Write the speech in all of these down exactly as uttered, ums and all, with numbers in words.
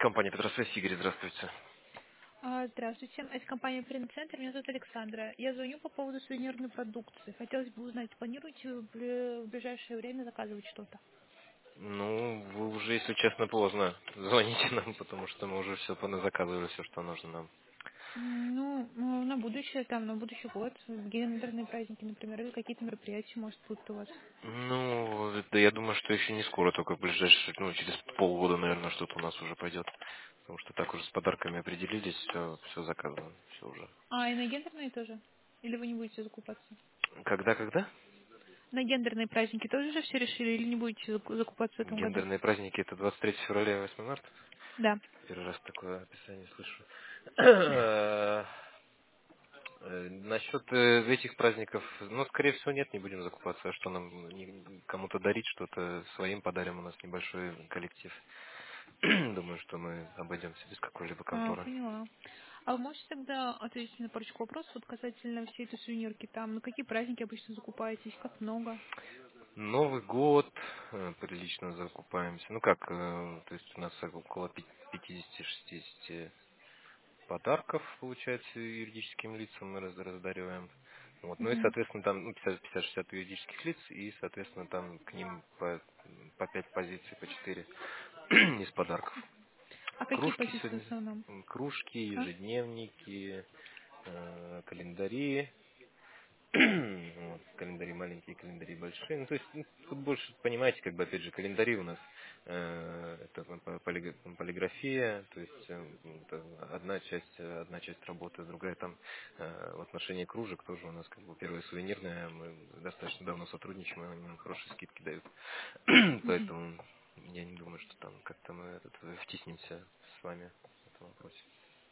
Компания «Петросвязь», Игорь, здравствуйте. А, Здравствуйте, это компания «Принт-центр», меня зовут Александра. Я звоню по поводу сувенирной продукции. Хотелось бы узнать, планируете вы в бли- в ближайшее время заказывать что-то? Ну, вы уже, если честно, поздно звоните нам, потому что мы уже все заказывали, все, что нужно нам. М, Ну, ну, на будущее, там, на будущий год, в гендерные праздники, например, или какие-то мероприятия, может, будут у вас. Ну, да я думаю, что еще не скоро, только в ближайшие, ну, через полгода, наверное, что-то у нас уже пойдет. Потому что так уже с подарками определились, все, все заказано, все уже. А, и на гендерные тоже? Или вы не будете закупаться? Когда-когда? На гендерные праздники тоже же все решили, или не будете заку- закупаться в этом году? Гендерные праздники это двадцать третьего февраля и восьмого марта. Да. Первый раз такое описание слышу. Э, Насчет э, этих праздников, ну, скорее всего, нет, не будем закупаться. А что нам не- кому-то дарить, что-то своим подарим, у нас небольшой коллектив. Думаю, что мы обойдемся без какой-либо А, конторы. поняла. А вы можете тогда ответить на парочку вопросов вот касательно всей этой сувенирки? Там, на какие праздники обычно закупаетесь, как много? Новый год э, прилично закупаемся. Ну как, э, то есть у нас около пятьдесят-шестьдесят подарков, получается, юридическим лицам мы раз- раздариваем. Вот. Ну и, Мгм. соответственно, там ну, пятьдесят-шестьдесят юридических лиц, и, соответственно, там к ним по, по пять позиций, по четыре из подарков. А какие Кружки позиции в сегодня, основном? м, кружки, А? ежедневники, э, календари, вот, календари маленькие, календари большие. Ну, то есть ну, тут больше, понимаете, как бы опять же календари у нас э, это по- полиг- полиграфия, то есть э, это одна часть, э, одна часть работы, другая там э, в отношении кружек тоже у нас как бы первая сувенирная, мы достаточно давно сотрудничаем, и они нам хорошие скидки дают. Мгм. Поэтому я не думаю, что там как-то мы этот, втиснемся с вами в этом вопросе.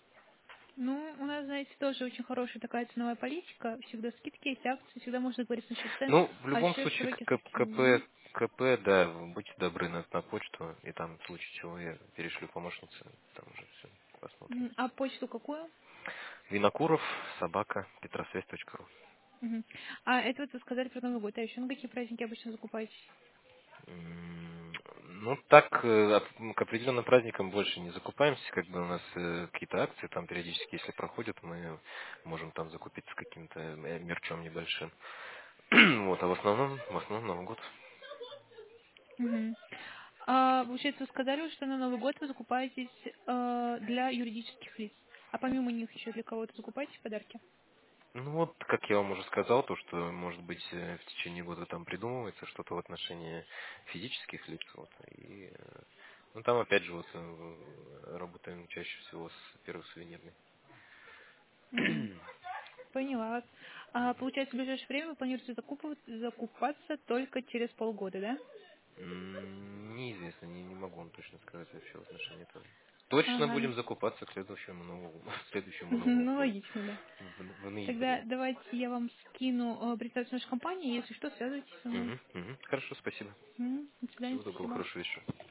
Ну, у нас, знаете, тоже очень хорошая такая ценовая политика. Всегда скидки есть, акции, всегда можно говорить насчет цен. Ну, в любом Большие, случае, широкие К- ассортимент. КП, КП, да, вы будьте добры на, на почту, и там в случае чего я перешлю помощнице, там уже все посмотрим. Мгм. А почту какую? Винокуров, собака, петросвязь точка ру. Мгм. А это вот вы сказали про Новый год. А еще на какие праздники обычно закупаетесь? М, Ну, так, э, от- к определенным праздникам больше не закупаемся, как бы у нас э, какие-то акции там периодически, если проходят, мы можем там закупиться каким-то э, мерчом небольшим. Вот, а в основном, в основном Новый год. Мгм. А, получается, вы сказали, что на Новый год вы закупаетесь э, для юридических лиц. А помимо них еще для кого-то закупаете подарки? Ну вот, как я вам уже сказал, то, что, может быть, э, в течение года там придумывается что-то в отношении физических лиц, вот, и, э, ну, там, опять же, вот, э, работаем чаще всего с первой сувенирной. Мгм. Поняла вас. А, получается, в ближайшее время вы планируете закупывать- закупаться только через полгода, да? М, Неизвестно, не, не могу вам точно сказать вообще в отношении этого. Точно Ага. будем закупаться к следующему Новому, следующему Новому Ну, году, логично, да. в, в ноябре. Тогда давайте я вам скину э, представитель нашей компании. Если что, связывайтесь со мной. Мгм, мгм. Хорошо, спасибо. М, До свидания, Всего доброго, спасибо. хорошего вечера.